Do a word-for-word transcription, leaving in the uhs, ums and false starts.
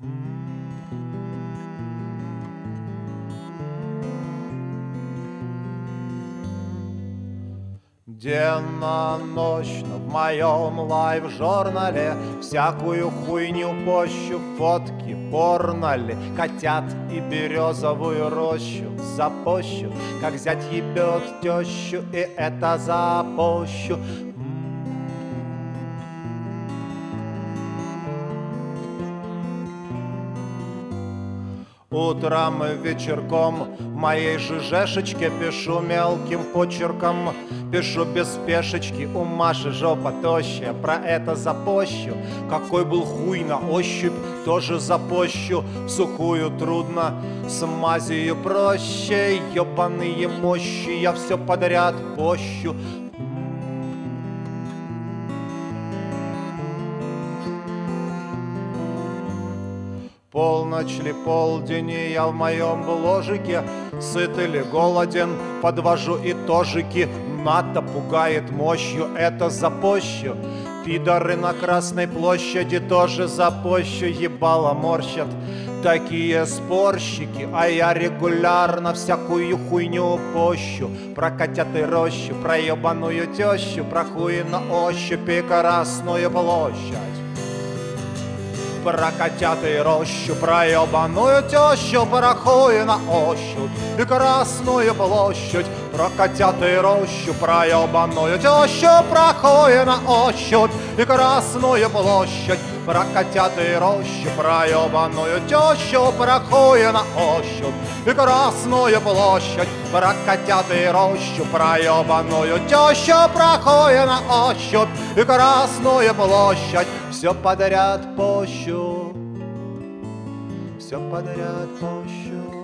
Денно-ночно в моем лайв-журнале всякую хуйню пощу, фотки, порноли, котят и березовую рощу запощу, как зять ебет тещу, и это запощу. Утром и вечерком в моей жижешечке пишу мелким почерком, пишу без спешечки, у Маши жопа тощая, про это запощу. Какой был хуй на ощупь, тоже запощу. В сухую трудно, с мазью проще, ебаные мощи, я все подряд пощу. Полночь ли, полдень, и я в моем бложике, сыт или голоден, подвожу итожики. НАТО пугает мощью, это запощу. Пидоры на Красной площади тоже запощу, ебало морщат такие спорщики, а я регулярно всякую хуйню пощу. Про котят и рощу, про ебаную тещу, про хуи на ощупь и Красную площадь. Про котят и рощу, про ебаную тещу, про хуй на ощупь и Красную площадь. Про котят и рощу, про ебаную тещу, про хуй на ощупь и Красную площадь. Про котят и рощу, про ебаную тещу, про хуй на ощупь и Красную площадь. Про котят и рощу, про ебаную тещу, про хуй на ощупь и Красную площадь. Все подряд пощу, все подряд пощу.